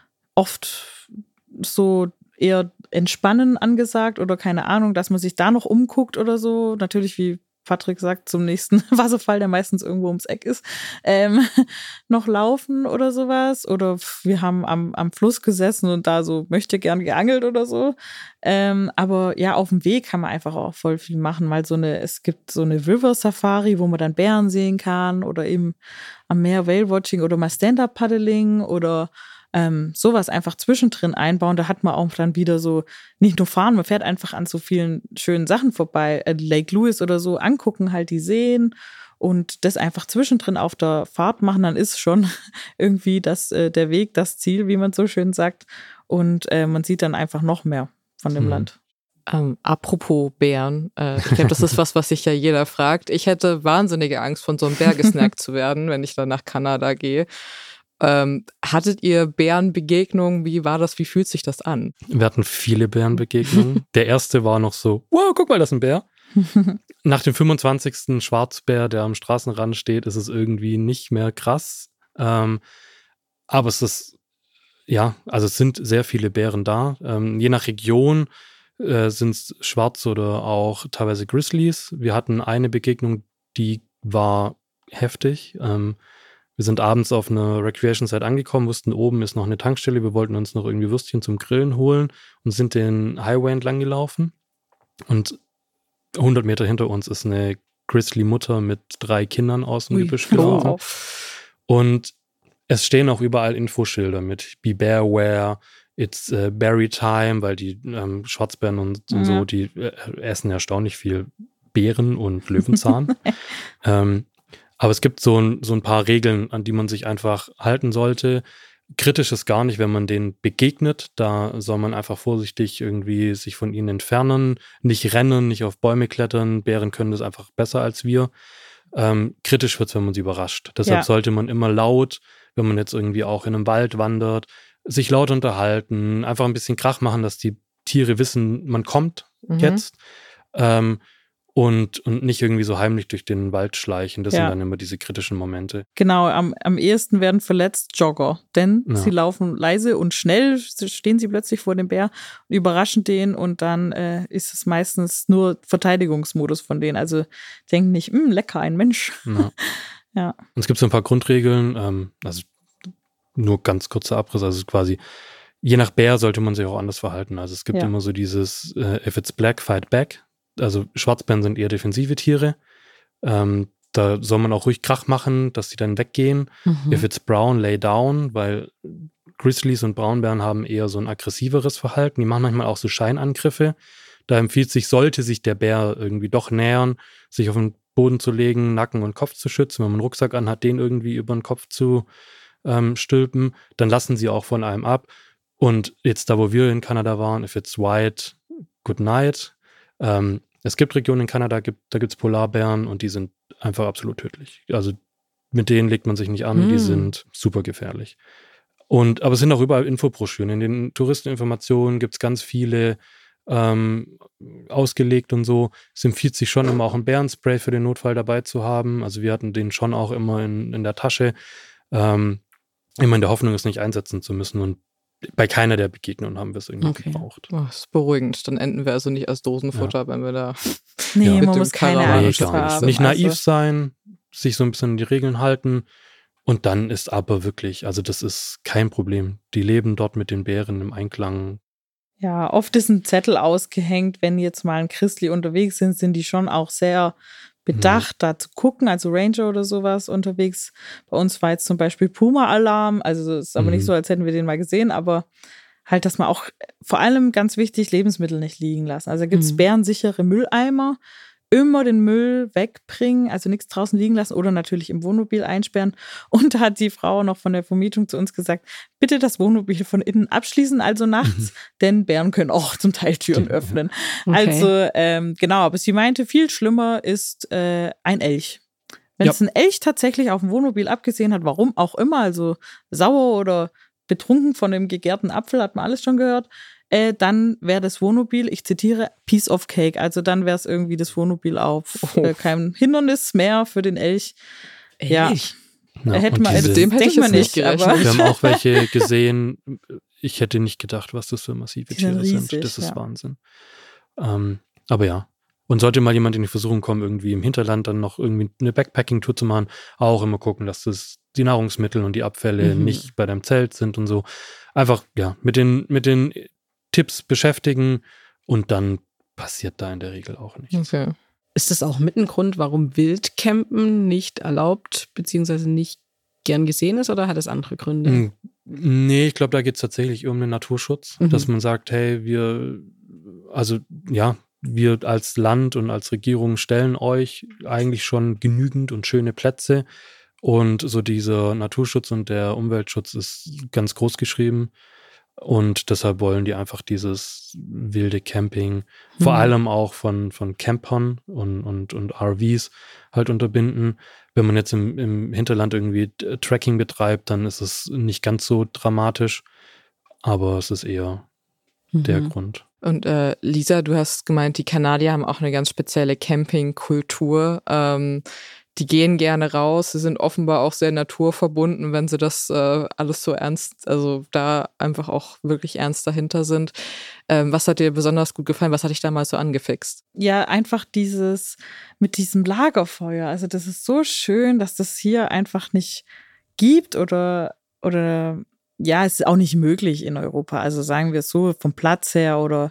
oft so eher Entspannen angesagt oder keine Ahnung, dass man sich da noch umguckt oder so. Natürlich, wie Patrick sagt, zum nächsten Wasserfall, der meistens irgendwo ums Eck ist, ähm, noch laufen oder sowas. Oder wir haben am, am Fluss gesessen und da so möchte gern geangelt oder so. Ähm, aber ja, auf dem Weg kann man einfach auch voll viel machen, weil so eine, es gibt so eine River Safari, wo man dann Bären sehen kann oder eben am Meer Whale-Watching oder mal Stand-Up-Paddling oder Ähm, sowas einfach zwischendrin einbauen, da hat man auch dann wieder so, nicht nur fahren, man fährt einfach an so vielen schönen Sachen vorbei, äh, Lake Louise oder so, angucken halt die Seen und das einfach zwischendrin auf der Fahrt machen, dann ist schon irgendwie das, äh, der Weg, das Ziel, wie man so schön sagt, und äh, man sieht dann einfach noch mehr von dem mhm. Land. Ähm, apropos Bären, äh, ich glaube, das ist was, was sich ja jeder fragt. Ich hätte wahnsinnige Angst, von so einem Bär gesnackt zu werden, wenn ich dann nach Kanada gehe. Ähm, hattet ihr Bärenbegegnungen? Wie war das? Wie fühlt sich das an? Wir hatten viele Bärenbegegnungen. Der erste war noch so, wow, guck mal, das ist ein Bär. Nach dem fünfundzwanzigsten Schwarzbär, der am Straßenrand steht, ist es irgendwie nicht mehr krass. Ähm, aber es ist, ja, also es sind sehr viele Bären da. Ähm, je nach Region äh, sind es Schwarz oder auch teilweise Grizzlies. Wir hatten eine Begegnung, die war heftig. Ähm, Wir sind abends auf einer Recreation-Site angekommen, wussten, oben ist noch eine Tankstelle. Wir wollten uns noch irgendwie Würstchen zum Grillen holen und sind den Highway entlang gelaufen. Und hundert Meter hinter uns ist eine Grizzly-Mutter mit drei Kindern aus dem Ui, Gebüsch gelaufen. Oh. Und es stehen auch überall Infoschilder mit Be Bearware, It's uh, Berry Time, weil die ähm, Schwarzbären und, mhm. und so, die äh, essen erstaunlich viel Beeren und Löwenzahn. ähm, Aber es gibt so ein, so ein paar Regeln, an die man sich einfach halten sollte. Kritisch ist gar nicht, wenn man denen begegnet. Da soll man einfach vorsichtig irgendwie sich von ihnen entfernen. Nicht rennen, nicht auf Bäume klettern. Bären können das einfach besser als wir. Ähm, kritisch wird es, wenn man sie überrascht. Deshalb ja. sollte man immer laut, wenn man jetzt irgendwie auch in einem Wald wandert, sich laut unterhalten, einfach ein bisschen Krach machen, dass die Tiere wissen, man kommt mhm. jetzt. Ähm, Und, und nicht irgendwie so heimlich durch den Wald schleichen. Das ja. sind dann immer diese kritischen Momente. Genau, am, am ehesten werden verletzt Jogger. Denn ja. sie laufen leise und schnell, stehen sie plötzlich vor dem Bär und überraschen den. Und dann äh, ist es meistens nur Verteidigungsmodus von denen. Also denken nicht, lecker, ein Mensch. Ja. ja. Und es gibt so ein paar Grundregeln. Ähm, also nur ganz kurzer Abriss. Also quasi, je nach Bär sollte man sich auch anders verhalten. Also es gibt ja. immer so dieses äh, if it's black, fight back. Also Schwarzbären sind eher defensive Tiere. Ähm, da soll man auch ruhig Krach machen, dass sie dann weggehen. Mhm. If it's brown, lay down, weil Grizzlies und Braunbären haben eher so ein aggressiveres Verhalten. Die machen manchmal auch so Scheinangriffe. Da empfiehlt sich, sollte sich der Bär irgendwie doch nähern, sich auf den Boden zu legen, Nacken und Kopf zu schützen. Wenn man einen Rucksack anhat, den irgendwie über den Kopf zu ähm, stülpen, dann lassen sie auch von einem ab. Und jetzt da, wo wir in Kanada waren, if it's white, good night. Ähm, Es gibt Regionen in Kanada, gibt, da gibt es Polarbären und die sind einfach absolut tödlich. Also mit denen legt man sich nicht an, mm. die sind super gefährlich. Und, aber es sind auch überall Infobroschüren. In den Touristeninformationen gibt es ganz viele ähm, ausgelegt und so. Es empfiehlt sich schon immer auch ein Bärenspray für den Notfall dabei zu haben. Also wir hatten den schon auch immer in, in der Tasche. Ähm, immer in der Hoffnung, es nicht einsetzen zu müssen. Und bei keiner der Begegnungen haben wir es irgendwie okay. gebraucht. Oh, das ist beruhigend. Dann enden wir also nicht als Dosenfutter, ja. wenn wir da nee, ja. man muss keine Angst haben. Nicht naiv sein, sich so ein bisschen an die Regeln halten. Und dann ist aber wirklich, also das ist kein Problem. Die leben dort mit den Bären im Einklang. Ja, oft ist ein Zettel ausgehängt, wenn jetzt mal ein Grizzly unterwegs sind, sind die schon auch sehr bedacht, mhm. da zu gucken, also Ranger oder sowas unterwegs. Bei uns war jetzt zum Beispiel Puma-Alarm, also es ist aber mhm. nicht so, als hätten wir den mal gesehen, aber halt, dass man auch, vor allem ganz wichtig, Lebensmittel nicht liegen lassen. Also gibt es mhm. bärensichere Mülleimer, immer den Müll wegbringen, also nichts draußen liegen lassen oder natürlich im Wohnmobil einsperren. Und da hat die Frau noch von der Vermietung zu uns gesagt, bitte das Wohnmobil von innen abschließen, also nachts, mhm. denn Bären können auch zum Teil Türen öffnen. Okay. Also ähm, genau, aber sie meinte, viel schlimmer ist äh, ein Elch. Wenn es ja. ein Elch tatsächlich auf dem Wohnmobil abgesehen hat, warum auch immer, also sauer oder betrunken von dem gegärten Apfel, hat man alles schon gehört, Äh, dann wäre das Wohnmobil, ich zitiere, Piece of Cake. Also dann wäre es irgendwie das Wohnmobil auf oh. äh, kein Hindernis mehr für den Elch. Ja, Elch. Ja, hätte man, diese, dem hätte denkt ich man nicht. gerechnet. Aber wir haben auch welche gesehen. Ich hätte nicht gedacht, was das für massive Die sind Tiere riesig, sind. Das ist ja. Wahnsinn. Ähm, aber ja. Und sollte mal jemand in die Versuchung kommen, irgendwie im Hinterland dann noch irgendwie eine Backpacking-Tour zu machen, auch immer gucken, dass das die Nahrungsmittel und die Abfälle mhm. nicht bei deinem Zelt sind und so. Einfach, ja, mit den, mit den Tipps beschäftigen und dann passiert da in der Regel auch nichts. Okay. Ist das auch mit ein Grund, warum Wildcampen nicht erlaubt beziehungsweise nicht gern gesehen ist, oder hat es andere Gründe? Nee, ich glaube, da geht es tatsächlich um den Naturschutz, mhm. dass man sagt, hey, wir, also ja, wir als Land und als Regierung stellen euch eigentlich schon genügend und schöne Plätze und so dieser Naturschutz und der Umweltschutz ist ganz groß geschrieben. Und deshalb wollen die einfach dieses wilde Camping, mhm. vor allem auch von, von Campern und, und, und R Vs halt unterbinden. Wenn man jetzt im, im Hinterland irgendwie Trekking betreibt, dann ist es nicht ganz so dramatisch, aber es ist eher mhm. der Grund. Und äh, Lisa, du hast gemeint, die Kanadier haben auch eine ganz spezielle Campingkultur. Ähm, Die gehen gerne raus, sie sind offenbar auch sehr naturverbunden, wenn sie das äh, alles so ernst, also da einfach auch wirklich ernst dahinter sind. Ähm, was hat dir besonders gut gefallen? Was hat dich damals so angefixt? Ja, einfach dieses, mit diesem Lagerfeuer. Also das ist so schön, dass das hier einfach nicht gibt oder, oder ja, es ist auch nicht möglich in Europa. Also sagen wir es so, vom Platz her oder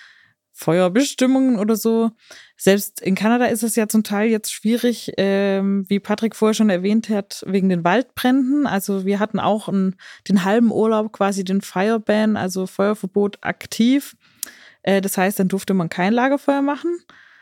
Feuerbestimmungen oder so. Selbst in Kanada ist es ja zum Teil jetzt schwierig, ähm, wie Patrick vorher schon erwähnt hat, wegen den Waldbränden. Also wir hatten auch einen, den halben Urlaub quasi den Fireban, also Feuerverbot aktiv. Äh, das heißt, dann durfte man kein Lagerfeuer machen.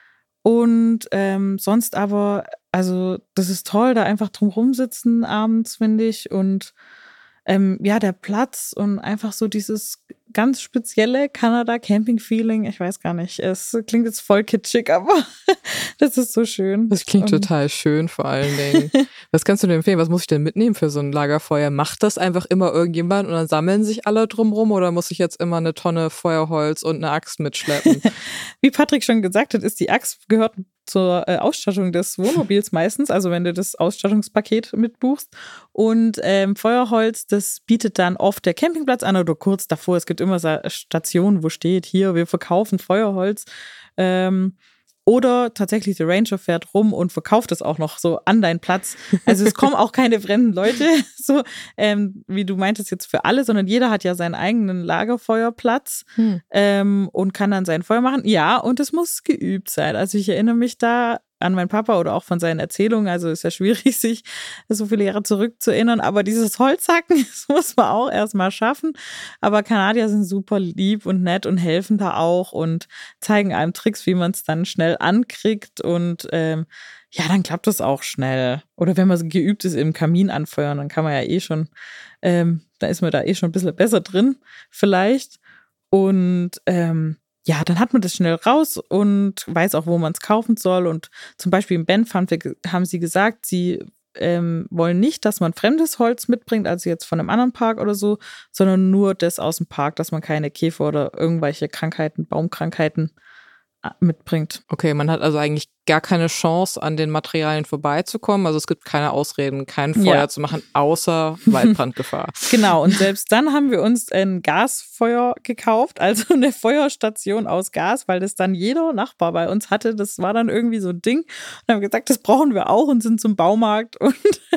Und ähm, sonst aber, also das ist toll, da einfach drum rumsitzen abends, finde ich. Und ähm, ja, der Platz und einfach so dieses ganz spezielle Kanada-Camping-Feeling. Ich weiß gar nicht, es klingt jetzt voll kitschig, aber das ist so schön. Das klingt und total schön vor allen Dingen. Was kannst du dir empfehlen? Was muss ich denn mitnehmen für so ein Lagerfeuer? Macht das einfach immer irgendjemand und dann sammeln sich alle drumrum oder muss ich jetzt immer eine Tonne Feuerholz und eine Axt mitschleppen? Wie Patrick schon gesagt hat, ist die Axt gehört zur äh, Ausstattung des Wohnmobils meistens, also wenn du das Ausstattungspaket mitbuchst. Und ähm, Feuerholz, das bietet dann oft der Campingplatz an oder kurz davor. Es gibt immer so Stationen, wo steht, hier, wir verkaufen Feuerholz. Ähm, Oder tatsächlich der Ranger fährt rum und verkauft es auch noch so an deinen Platz. Also es kommen auch keine fremden Leute, so ähm, wie du meintest jetzt für alle, sondern jeder hat ja seinen eigenen Lagerfeuerplatz hm. ähm, und kann dann sein Feuer machen. Ja, und es muss geübt sein. Also ich erinnere mich da an meinen Papa oder auch von seinen Erzählungen. Also ist ja schwierig, sich so viele Jahre zurückzuerinnern. Aber dieses Holzhacken, das muss man auch erstmal schaffen. Aber Kanadier sind super lieb und nett und helfen da auch und zeigen einem Tricks, wie man es dann schnell ankriegt. Und ähm, ja, dann klappt das auch schnell. Oder wenn man so geübt ist im Kamin anfeuern, dann kann man ja eh schon, ähm, da ist man da eh schon ein bisschen besser drin vielleicht. Und ähm, ja, dann hat man das schnell raus und weiß auch, wo man es kaufen soll. Und zum Beispiel im Banff haben sie gesagt, sie ähm, wollen nicht, dass man fremdes Holz mitbringt, also jetzt von einem anderen Park oder so, sondern nur das aus dem Park, dass man keine Käfer oder irgendwelche Krankheiten, Baumkrankheiten mitbringt. Okay, man hat also eigentlich gar keine Chance, an den Materialien vorbeizukommen. Also es gibt keine Ausreden, kein Feuer ja. zu machen, außer Waldbrandgefahr. Genau, und selbst dann haben wir uns ein Gasfeuer gekauft, also eine Feuerstation aus Gas, weil das dann jeder Nachbar bei uns hatte. Das war dann irgendwie so ein Ding. Und haben gesagt, das brauchen wir auch und sind zum Baumarkt und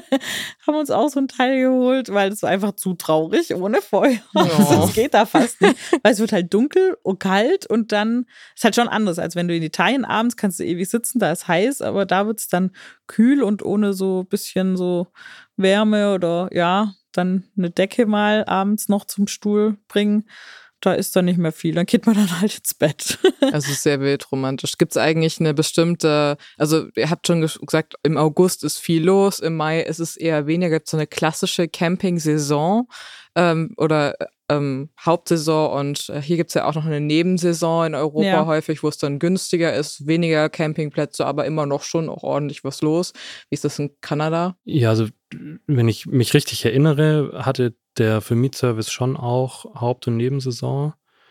haben uns auch so ein Teil geholt, weil es war einfach zu traurig ohne Feuer. Oh. Das geht da fast nicht, weil es wird halt dunkel und kalt und dann ist halt schon anders, als wenn du in Italien abends kannst du ewig sitzen, da ist heiß, aber da wird es dann kühl und ohne so ein bisschen so Wärme oder ja, dann eine Decke mal abends noch zum Stuhl bringen. da ist dann nicht mehr viel. Dann geht man dann halt ins Bett. Also sehr wild romantisch. Gibt es eigentlich eine bestimmte, also ihr habt schon gesagt, im August ist viel los, im Mai ist es eher weniger. Gibt es so eine klassische Camping-Saison ähm, oder ähm, Hauptsaison und äh, hier gibt es ja auch noch eine Nebensaison in Europa ja. häufig, wo es dann günstiger ist, weniger Campingplätze, aber immer noch schon auch ordentlich was los. Wie ist das in Kanada? Ja, also wenn ich mich richtig erinnere, hatte der Vermietservice schon auch Haupt- und Nebensaison.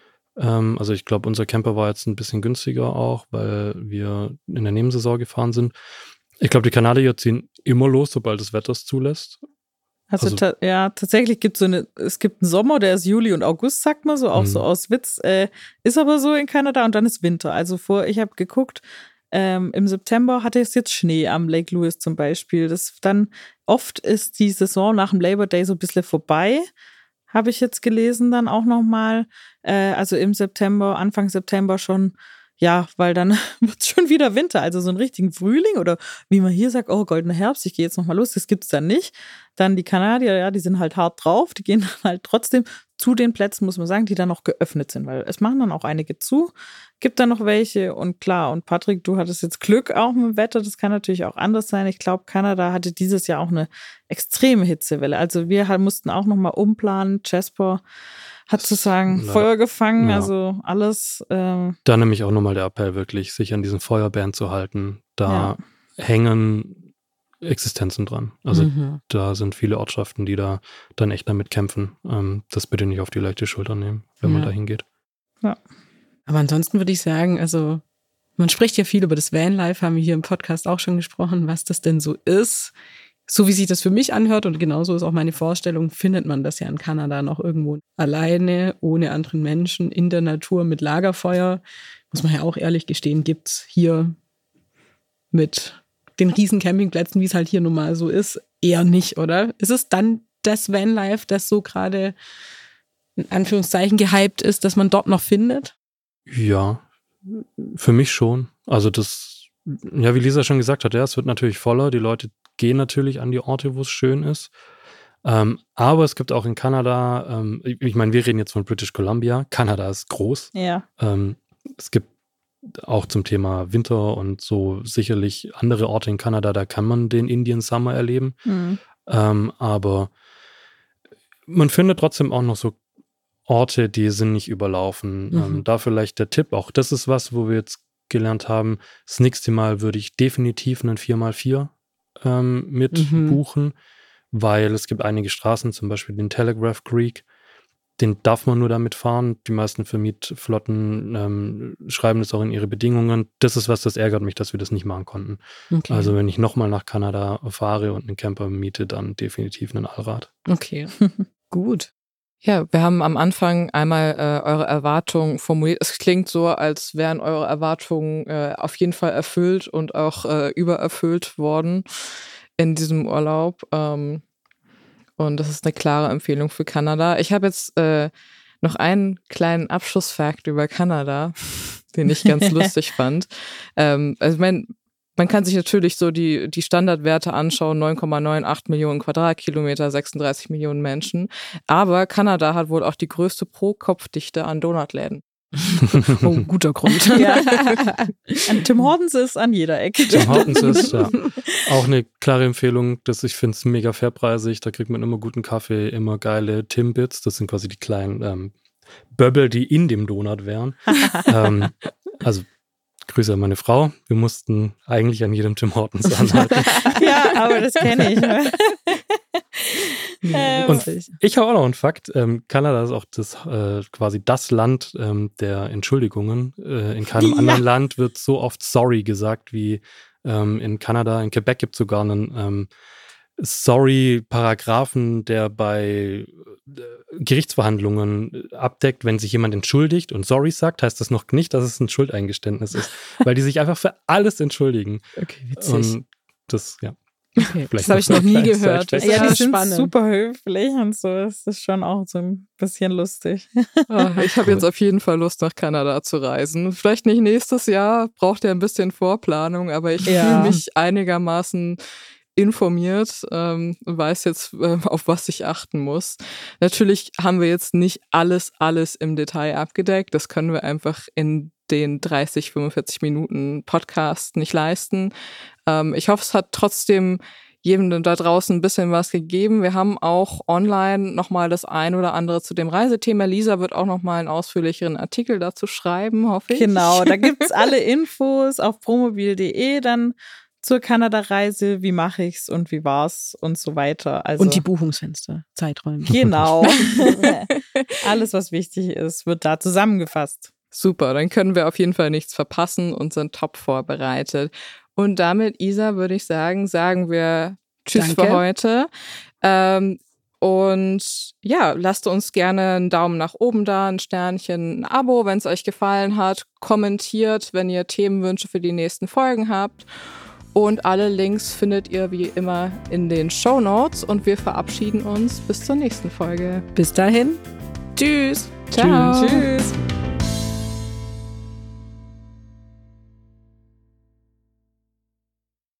Ähm, also ich glaube, unser Camper war jetzt ein bisschen günstiger auch, weil wir in der Nebensaison gefahren sind. Ich glaube, die Kanadier ziehen immer los, sobald das Wetter es zulässt. Also, Also ta- ja, tatsächlich gibt es so eine, es gibt einen Sommer, der ist Juli und August, sagt man so, auch Mhm. so aus Witz. Äh, ist aber so in Kanada und dann ist Winter. Also vor, ich habe geguckt, ähm, im September hatte es jetzt Schnee am Lake Louise zum Beispiel. Das dann oft ist die Saison nach dem Labor Day so ein bisschen vorbei, habe ich jetzt gelesen dann auch nochmal. Äh, also im September, Anfang September schon. Ja, weil dann wird es schon wieder Winter, also so einen richtigen Frühling oder wie man hier sagt, oh, goldener Herbst, ich gehe jetzt nochmal los, das gibt es dann nicht. Dann die Kanadier, ja, die sind halt hart drauf, die gehen dann halt trotzdem zu den Plätzen, muss man sagen, die dann noch geöffnet sind, weil es machen dann auch einige zu, gibt dann noch welche und klar, und Patrick, du hattest jetzt Glück auch mit dem Wetter, das kann natürlich auch anders sein. Ich glaube, Kanada hatte dieses Jahr auch eine extreme Hitzewelle, also wir halt mussten auch nochmal umplanen, Jasper hat sozusagen Feuer gefangen, ja. Also alles. Ähm da nämlich auch nochmal der Appell, wirklich sich an diesen Feuerbären zu halten. Da ja. hängen Existenzen dran. Also mhm. da sind viele Ortschaften, die da dann echt damit kämpfen. Ähm, das bitte nicht auf die leichte Schulter nehmen, wenn ja. man da hingeht. Ja. Aber ansonsten würde ich sagen, also man spricht ja viel über das Vanlife, haben wir hier im Podcast auch schon gesprochen, was das denn so ist. So wie sich das für mich anhört und genauso ist auch meine Vorstellung, findet man das ja in Kanada noch irgendwo alleine, ohne anderen Menschen, in der Natur mit Lagerfeuer. Muss man ja auch ehrlich gestehen, gibt es hier mit den riesen Campingplätzen, wie es halt hier nun mal so ist, eher nicht, oder? Ist es dann das Vanlife, das so gerade in Anführungszeichen gehypt ist, dass man dort noch findet? Ja, für mich schon. Also das, ja, wie Lisa schon gesagt hat, ja, es wird natürlich voller, die Leute gehen natürlich an die Orte, wo es schön ist. Ähm, aber es gibt auch in Kanada, ähm, ich, ich meine, wir reden jetzt von British Columbia. Kanada ist groß. Ja. Ähm, es gibt auch zum Thema Winter und so sicherlich andere Orte in Kanada, da kann man den Indian Summer erleben. Mhm. Ähm, aber man findet trotzdem auch noch so Orte, die sind nicht überlaufen. Mhm. Ähm, da vielleicht der Tipp, auch das ist was, wo wir jetzt gelernt haben, das nächste Mal würde ich definitiv einen vier mal vier Ähm, mit mhm. buchen, weil es gibt einige Straßen, zum Beispiel den Telegraph Creek, den darf man nur damit fahren. Die meisten Vermietflotten ähm, schreiben das auch in ihre Bedingungen. Das ist was, das ärgert mich, dass wir das nicht machen konnten. Okay. Also wenn ich nochmal nach Kanada fahre und einen Camper miete, dann definitiv einen Allrad. Okay, gut. Ja, wir haben am Anfang einmal äh, eure Erwartungen formuliert. Es klingt so, als wären eure Erwartungen äh, auf jeden Fall erfüllt und auch äh, übererfüllt worden in diesem Urlaub. Ähm, und das ist eine klare Empfehlung für Kanada. Ich habe jetzt äh, noch einen kleinen Abschlussfakt über Kanada, den ich ganz lustig fand. Ähm, also ich meine, man kann sich natürlich so die, die Standardwerte anschauen, neun Komma neunundachtzig Millionen Quadratkilometer, sechsunddreißig Millionen Menschen. Aber Kanada hat wohl auch die größte Pro-Kopf-Dichte an Donutläden. Oh, guter Grund. Ja. Tim Hortons ist an jeder Ecke. Tim Hortons ist ja auch eine klare Empfehlung. Dass ich finde es mega fairpreisig. Da kriegt man immer guten Kaffee, immer geile Timbits. Das sind quasi die kleinen ähm, Böbbel, die in dem Donut wären. ähm, also Grüße an meine Frau. Wir mussten eigentlich an jedem Tim Hortons anhalten. Ja, aber das kenne ich. Ne? Ja, und ich habe auch noch einen Fakt. Ähm, Kanada ist auch das äh, quasi das Land ähm, der Entschuldigungen. Äh, in keinem ja. anderen Land wird so oft sorry gesagt wie ähm, in Kanada. In Quebec gibt es sogar einen ähm, Sorry-Paragraphen, der bei äh, Gerichtsverhandlungen abdeckt, wenn sich jemand entschuldigt und sorry sagt, heißt das noch nicht, dass es ein Schuldeingeständnis ist, weil die sich einfach für alles entschuldigen. Okay, witzig. Und das, ja. Okay, das habe ich noch nie gehört. Das ja, die sind spannend. Super höflich und so. Das ist schon auch so ein bisschen lustig. Oh, ich habe jetzt auf jeden Fall Lust, nach Kanada zu reisen. Vielleicht nicht nächstes Jahr, braucht ja ein bisschen Vorplanung, aber ich ja. fühle mich einigermaßen informiert ähm, und weiß jetzt, äh, auf was ich achten muss. Natürlich haben wir jetzt nicht alles, alles im Detail abgedeckt. Das können wir einfach in den dreißig, fünfundvierzig Minuten Podcast nicht leisten. Ähm, ich hoffe, es hat trotzdem jedem da draußen ein bisschen was gegeben. Wir haben auch online nochmal das ein oder andere zu dem Reisethema. Lisa wird auch nochmal einen ausführlicheren Artikel dazu schreiben, hoffe ich. Genau, da gibt's alle Infos auf promobil punkt de dann zur Kanada-Reise, wie mache ich's und wie war's und so weiter. Also, und die Buchungsfenster, Zeiträume. Genau. Alles, was wichtig ist, wird da zusammengefasst. Super, dann können wir auf jeden Fall nichts verpassen und sind top vorbereitet. Und damit, Isa, würde ich sagen, sagen wir Tschüss Danke. für heute. Ähm, und ja, lasst uns gerne einen Daumen nach oben da, ein Sternchen, ein Abo, wenn es euch gefallen hat. Kommentiert, wenn ihr Themenwünsche für die nächsten Folgen habt. Und alle Links findet ihr wie immer in den Shownotes. Und wir verabschieden uns bis zur nächsten Folge. Bis dahin. Tschüss. Ciao. Tschüss.